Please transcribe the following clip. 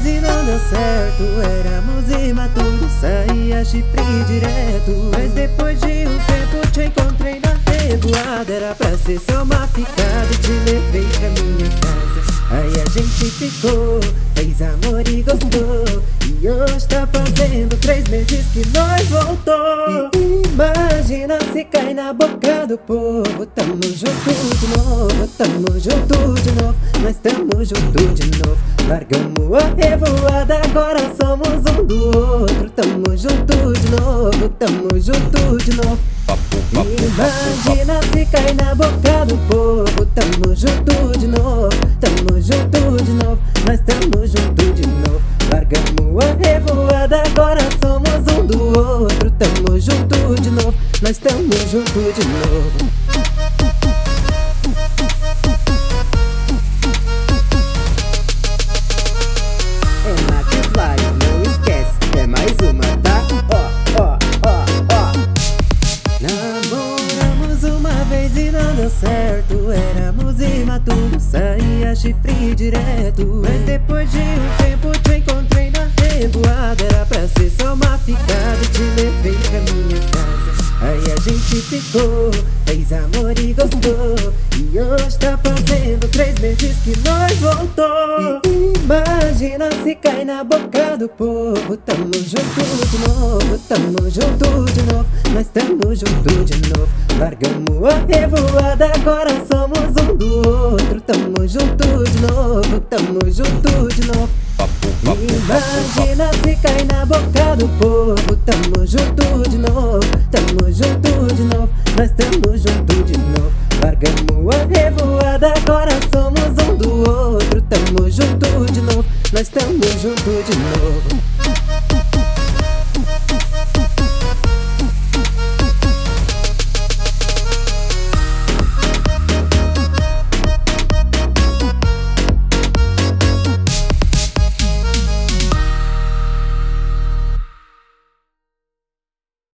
vez e não deu certo. Éramos imaturos, saía chifre direto. Mas depois de um tempo te encontrei na revoada. Era pra ser só uma ficada e te levei pra minha casa. Aí a gente ficou, fez amor e gostou. E hoje tá fazendo 3 meses que nós voltou. E imagina se cai na boca do povo. Tamo junto de novo, tamo junto de novo. Nós tamo junto de novo. Largamos a revoada, agora somos um do outro. Tamo junto de novo, tamo junto de novo. Imagina se cai na boca do povo. Tamo junto de novo, tamo junto de novo. Nós tamo junto de novo. Largamos a revoada, agora somos um do outro. Tamo junto de novo, nós tamo junto de novo. É Max Live, não esquece, é mais uma, tá? Namoramos uma vez e não deu certo. Éramos imaturos, saía chifre direto. Mas depois de um tempo te encontrei na revoada. Era pra ser só uma ficada e te levei pra minha casa. Aí a gente ficou, fez amor e gostou. E hoje tá fazendo 3 meses que nós voltou. E imagina se cai na boca do povo. Tamo junto de novo, tamo junto de novo. Nós tamo junto de novo. Largamos a revoada, agora somos um do outro. Tamo junto de novo, tamo junto de novo. Imagina se cai na boca do povo. Tamo junto de novo, tamo junto de novo. Nós tamo junto de novo. Largamos a revoada, agora somos um do outro. Tamo junto de novo, nós tamo junto de novo.